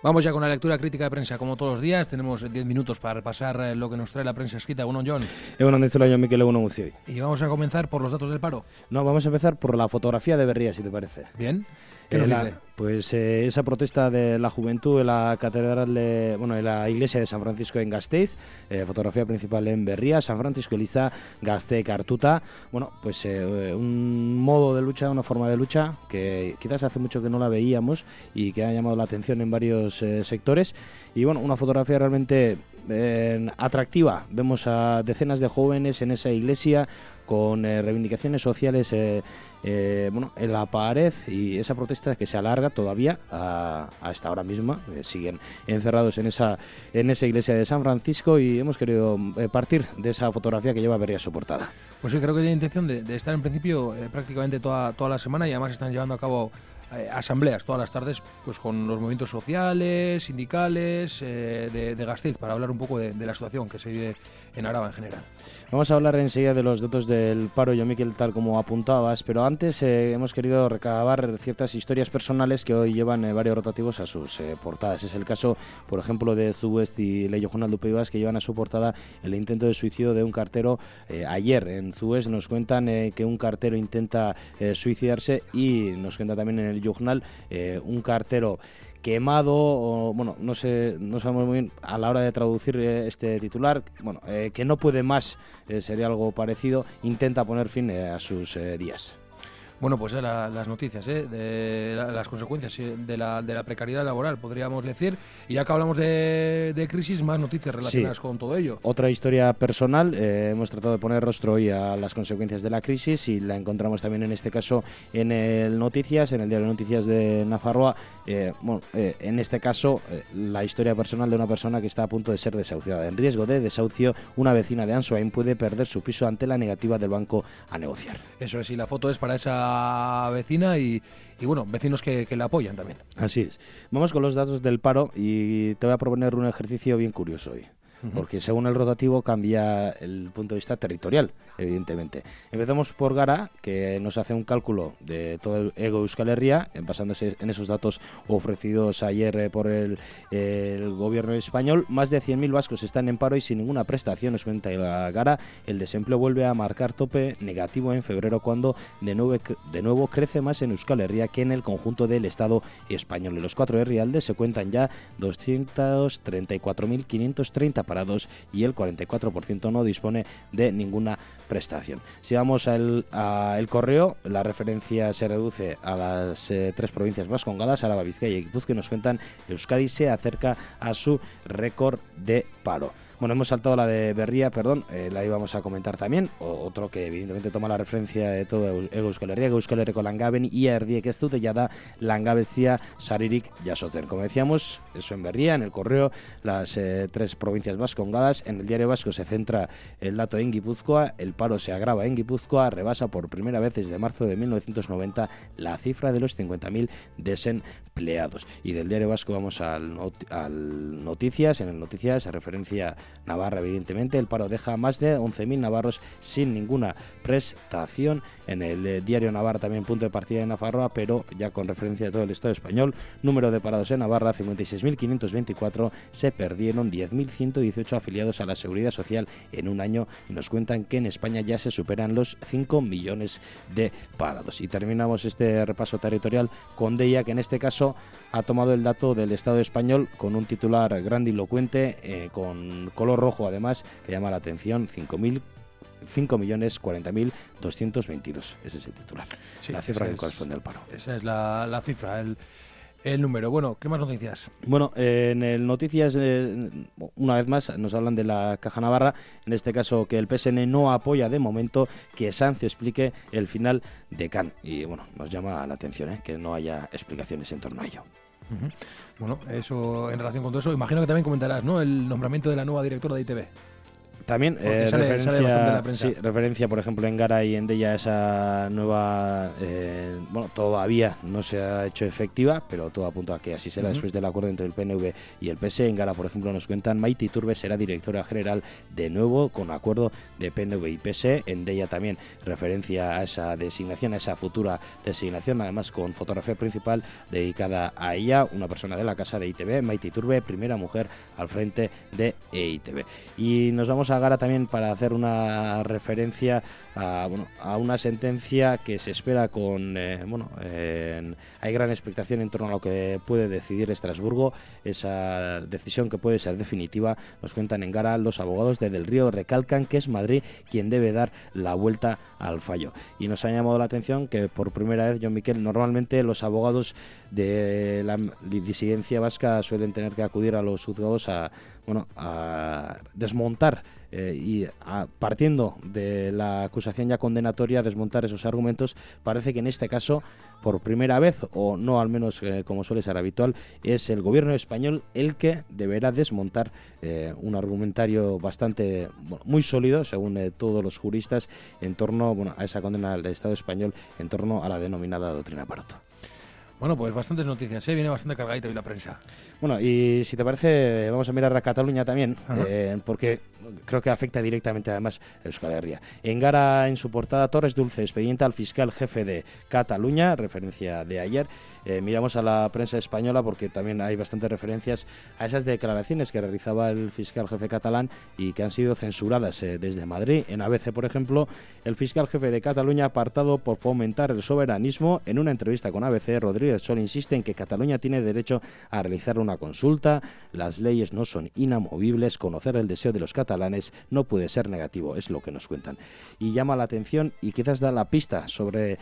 Vamos ya con la lectura crítica de prensa, como todos los días. Tenemos 10 minutos para repasar lo que nos trae la prensa escrita. Bueno, John. Bueno, dice el Mikel Egunon Guztioi. Y vamos a comenzar por los datos del paro. No, vamos a empezar por la fotografía de Berría, si te parece. Bien. ¿Qué nos dice? Pues esa protesta de la juventud en la catedral en la iglesia de San Francisco en Gasteiz, fotografía principal en Berría, San Francisco Eliza, Gazteek hartuta. Bueno, pues un modo de lucha, una forma de lucha que quizás hace mucho que no la veíamos y que ha llamado la atención en varios sectores. Y bueno, una fotografía realmente atractiva. Vemos a decenas de jóvenes en esa iglesia con reivindicaciones sociales en la pared, y esa protesta que se alarga todavía a esta hora misma. Siguen encerrados en esa iglesia de San Francisco, y hemos querido partir de esa fotografía que lleva Berría su portada. Pues sí, creo que tiene intención de estar en principio prácticamente toda la semana, y además están llevando a cabo asambleas todas las tardes, pues con los movimientos sociales, sindicales de Gasteiz, para hablar un poco de la situación que se vive en Araba en general. Vamos a hablar enseguida de los datos del paro, yo, Mikel, tal como apuntabas, pero antes hemos querido recabar ciertas historias personales que hoy llevan varios rotativos a sus portadas. Es el caso, por ejemplo, de Zuest y Leio Journal Dupeibas, que llevan a su portada el intento de suicidio de un cartero. Ayer en Zuest nos cuentan que un cartero intenta suicidarse, y nos cuenta también en el Journal un cartero quemado, o bueno, no sabemos muy bien a la hora de traducir este titular, que no puede más, sería algo parecido, intenta poner fin a sus días. Bueno, pues las noticias, de las consecuencias de la precariedad laboral, podríamos decir. Y ya que hablamos de crisis, más noticias relacionadas con todo ello. Otra historia personal, hemos tratado de poner rostro hoy a las consecuencias de la crisis, y la encontramos también en este caso en el Noticias, en el diario Noticias de Nafarroa. En este caso, la historia personal de una persona que está a punto de ser desahuciada. En riesgo de desahucio, una vecina de Ansoain puede perder su piso ante la negativa del banco a negociar. Eso es, y la foto es para esa vecina y bueno, vecinos que la apoyan también. Así es. Vamos con los datos del paro, y te voy a proponer un ejercicio bien curioso hoy. Porque según el rotativo cambia el punto de vista territorial, evidentemente. Empezamos por Gara, que nos hace un cálculo de todo el Hego Euskal Herria, basándose en esos datos ofrecidos ayer por el gobierno español. Más de 100.000 vascos están en paro y sin ninguna prestación, nos cuenta Gara. El desempleo vuelve a marcar tope negativo en febrero, cuando de nuevo crece más en Euskal Herria que en el conjunto del Estado español. En los 4 herrialdes se cuentan ya 234.530 parados, y el 44% no dispone de ninguna prestación. Si vamos al correo, la referencia se reduce a las 3 provincias vascongadas, Araba, Bizkaia y Gipuzkoa, y nos cuentan que Euskadi se acerca a su récord de paro. Bueno, hemos saltado la de Berría, la íbamos a comentar también. Otro que evidentemente toma la referencia de todo Euskal Herria, Euskal Herriko langaben ia erdiek ez dute jada langabezia saririk jasotzen. Como decíamos, eso en Berría, en el correo, las 3 provincias vascongadas. En el diario vasco se centra el dato en Gipuzkoa. El paro se agrava en Gipuzkoa, rebasa por primera vez desde marzo de 1990 la cifra de los 50.000 desempleados. Y del diario vasco vamos al Noticias. En el Noticias se referencia Navarra, evidentemente. El paro deja más de 11.000 navarros sin ninguna prestación. En el diario Navarra también punto de partida de Nafarroa, pero ya con referencia a todo el Estado español. Número de parados en Navarra, 56.524. Se perdieron 10.118 afiliados a la Seguridad Social en un año, y nos cuentan que en España ya se superan los 5 millones de parados. Y terminamos este repaso territorial con Deia, que en este caso ha tomado el dato del Estado español con un titular grandilocuente, con color rojo además, que llama la atención: 5.040.222. Ese es el titular, sí, la cifra que corresponde al paro. Esa es la cifra, el número. Bueno, ¿qué más noticias? Bueno, en el Noticias, una vez más, nos hablan de la Caja Navarra, en este caso que el PSN no apoya de momento que Sancio explique el final de Can. Y bueno, nos llama la atención que no haya explicaciones en torno a ello. Bueno, eso en relación con todo eso, imagino que también comentarás, ¿no?, el nombramiento de la nueva directora de ITV. También sale bastante en la prensa. sí, referencia, por ejemplo, en Gara y en Deia esa nueva, todavía no se ha hecho efectiva, pero todo apunta a que así será después del acuerdo entre el PNV y el PSE. En Gara, por ejemplo, nos cuentan Maite Iturbe será directora general de nuevo con acuerdo de PNV y PSE. En Deia también referencia a esa designación, a esa futura designación, además con fotografía principal dedicada a ella, una persona de la casa de EITB, Maite Iturbe, primera mujer al frente de EITB. Y nos vamos a Gara también para hacer una referencia a una sentencia que se espera con hay gran expectación en torno a lo que puede decidir Estrasburgo, esa decisión que puede ser definitiva. Nos cuentan en Gara, los abogados de Del Río recalcan que es Madrid quien debe dar la vuelta al fallo. Y nos ha llamado la atención que por primera vez, Jon Miquel, normalmente los abogados de la disidencia vasca suelen tener que acudir a los juzgados a desmontar partiendo de la acusación ya condenatoria, desmontar esos argumentos. Parece que en este caso, por primera vez, o no al menos como suele ser habitual, es el gobierno español el que deberá desmontar un argumentario bastante muy sólido, según todos los juristas, en torno a esa condena del Estado español, en torno a la denominada doctrina Parot. Bueno, pues bastantes noticias, viene bastante cargadita hoy la prensa. Bueno, y si te parece, vamos a mirar a Cataluña también, porque creo que afecta directamente además a Euskal Herria. En Gara, en su portada, Torres Dulce expedienta al fiscal jefe de Cataluña, referencia de ayer. Miramos a la prensa española porque también hay bastantes referencias a esas declaraciones que realizaba el fiscal jefe catalán y que han sido censuradas desde Madrid. En ABC, por ejemplo, el fiscal jefe de Cataluña, apartado por fomentar el soberanismo, en una entrevista con ABC, Rodríguez Sol insiste en que Cataluña tiene derecho a realizar una consulta, las leyes no son inamovibles, conocer el deseo de los catalanes no puede ser negativo, es lo que nos cuentan. Y llama la atención y quizás da la pista sobre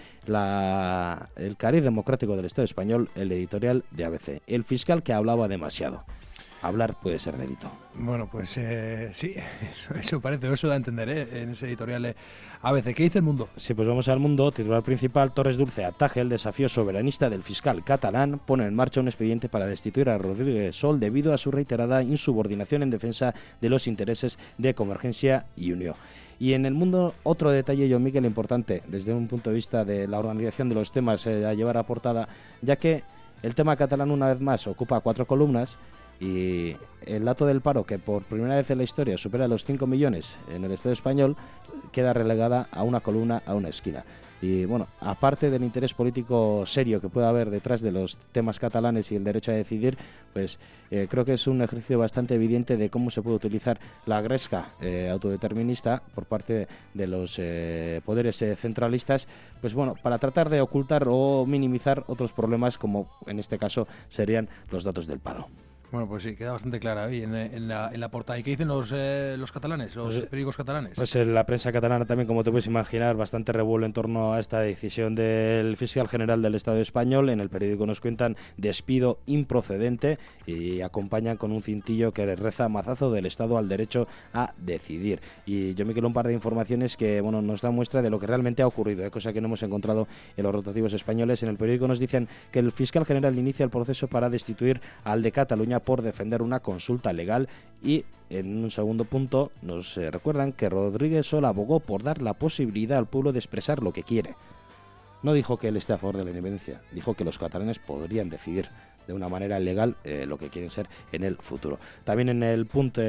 el cariz democrático del Estado español, el editorial de ABC. El fiscal que hablaba demasiado. Hablar puede ser delito. Bueno, pues sí, eso parece, eso da a entender en ese editorial ABC. ¿Qué dice El Mundo? Sí, pues vamos al Mundo. Titular principal: Torres Dulce ataja el desafío soberanista del fiscal catalán, pone en marcha un expediente para destituir a Rodríguez Sol debido a su reiterada insubordinación en defensa de los intereses de Convergencia y Unió. Y en El Mundo, otro detalle, Jon Miquel, importante desde un punto de vista de la organización de los temas a llevar a portada, ya que el tema catalán una vez más ocupa 4 columnas y el dato del paro, que por primera vez en la historia supera los 5 millones en el Estado español, queda relegada a una columna, a una esquina. Y bueno, aparte del interés político serio que pueda haber detrás de los temas catalanes y el derecho a decidir, pues creo que es un ejercicio bastante evidente de cómo se puede utilizar la gresca autodeterminista por parte de los poderes centralistas, pues bueno, para tratar de ocultar o minimizar otros problemas, como en este caso serían los datos del paro. Bueno, pues sí, queda bastante clara hoy en la portada. ¿Y qué dicen los catalanes, los periódicos catalanes? Pues en la prensa catalana también, como te puedes imaginar, bastante revuelo en torno a esta decisión del fiscal general del Estado español. En el periódico nos cuentan despido improcedente y acompañan con un cintillo que reza mazazo del Estado al derecho a decidir. Y yo me quiero un par de informaciones que nos dan muestra de lo que realmente ha ocurrido, cosa que no hemos encontrado en los rotativos españoles. En el periódico nos dicen que el fiscal general inicia el proceso para destituir al de Cataluña por defender una consulta legal y en un segundo punto nos recuerdan que Rodríguez Sol abogó por dar la posibilidad al pueblo de expresar lo que quiere. No dijo que él esté a favor de la independencia, dijo que los catalanes podrían decidir de una manera legal lo que quieren ser en el futuro. También en el punto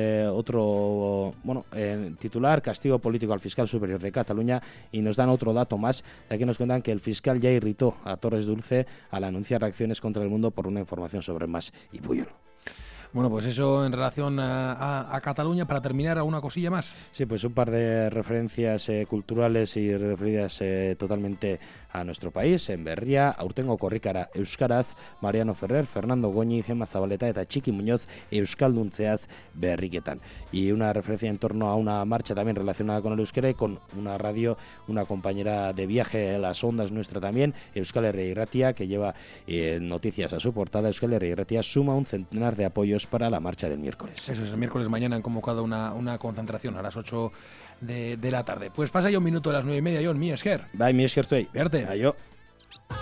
otro titular: castigo político al fiscal superior de Cataluña, y nos dan otro dato más, ya que nos cuentan que el fiscal ya irritó a Torres Dulce al anunciar reacciones contra el Mundo por una información sobre Mas y Puyol. Bueno, pues eso en relación a Cataluña. Para terminar, ¿alguna cosilla más? Sí, pues un par de referencias culturales y referidas totalmente a nuestro país. En Berria, Aurtengo korrikara euskaraz, Mariano Ferrer, Fernando Goñi, Gemma Zabaleta eta Txiki Muñoz euskalduntzeaz berriketan. Y una referencia en torno a una marcha también relacionada con el euskera y con una radio, una compañera de viaje a las ondas nuestra también, Euskal Herria Irratia, que lleva noticias a su portada. Euskal Herria Irratia suma un centenar de apoyos para la marcha del miércoles. Eso es, el miércoles mañana han convocado una concentración a las 8 de la tarde. Pues pasa ya un minuto a las 9:30, Jon, mi esker. Bai, mi esker zuei. Verte. Aio.